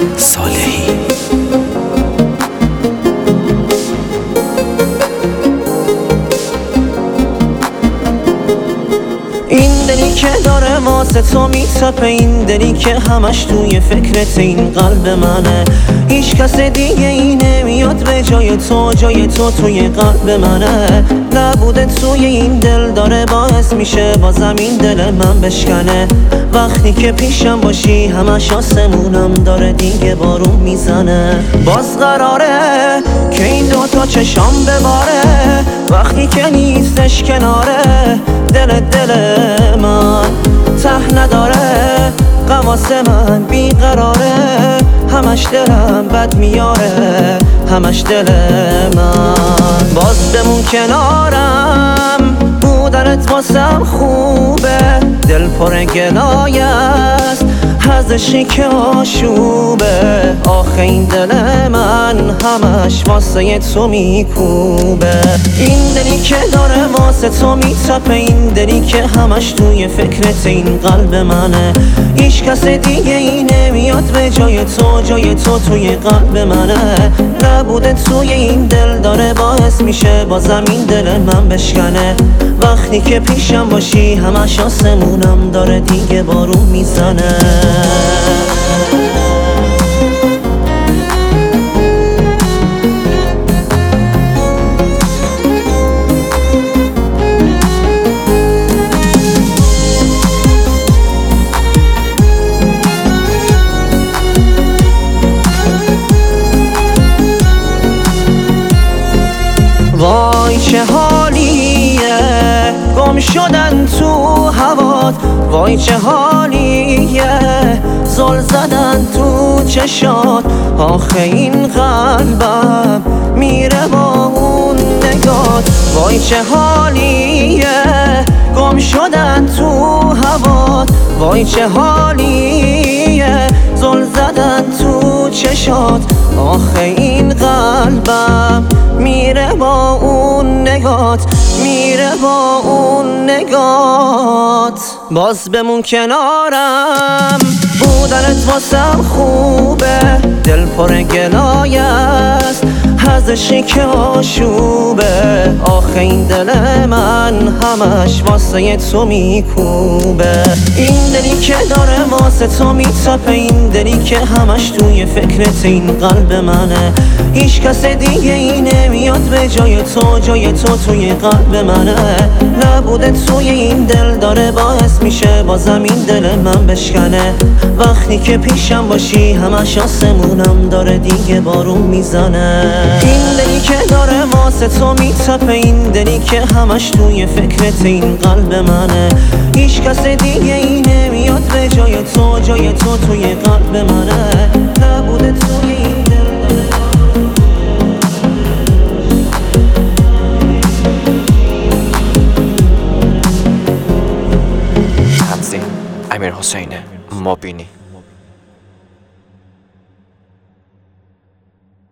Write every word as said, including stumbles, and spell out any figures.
صالحی. این دلی که داره واسه تو میتپه، این دلی که همش توی فکرت، این قلب منه. هیچ کس دیگه ای نمیاد به جای تو، جای تو توی قلب منه. نبوده توی این دل داره باعث میشه بازم این دل من بشکنه. وقتی که پیشم باشی همش آسمونم داره دیگه بارون میزنه. باز قراره که این دوتا چشام بباره، وقتی که نیستش کناره دل دل من ته نداره. قواس من بیقراره، همش دلم بد میاره، همش دل من. باز بمون کنارم، بودنت واسم خوبه. دل پر گلایه است ازشی که آشوبه. آخه این دل من همش واسه تو میکوبه. این دلی که داره واسه تو میتپه، این دلی که همش توی فکرت، این قلب منه. هیچ کس دیگه ای نمیاد به جای تو، جای تو توی قلب منه. نبوده توی این دل داره باعث میشه بازم این دل من بشکنه. وقتی که پیشم باشی همش آسمونم داره دیگه بارون میزنه. وای چه حالیه گم شدن تو هوات، وای چه حالیه زل زدن تو چشات. آخه این قلبم میره با اون نگات. وای چه حالیه گم شدن تو هوات، وای چه حالیه زل زدن تو چشات. آخه این قلبم میره با اون نگات، میره با اون نگات. باز بمون کنارم، بودنت واسم خوبه. دل پر گلایه است ازشی که آشوبه. آخه این دل من همش واسه تو میکوبه. این دلی که داره واسه تو میتپه، این دلی که همش توی فکرت، این قلب منه. هیچ کس دیگه ای نمیاد به جای تو، جای تو توی قلب منه. نبوده توی این دل داره باعث میشه بازم این دل من بشکنه. وقتی که پیشم باشی همش آسمونم داره دیگه بارون میزنه. این دلی که داره واسه تو میتپه، این دلی که همش توی فکرت، این قلب منه. هیچ کس دیگه ای نمیاد به جای تو، جای تو توی قلب منه. نبوده توی این دل همزین امیر حسین مبینی.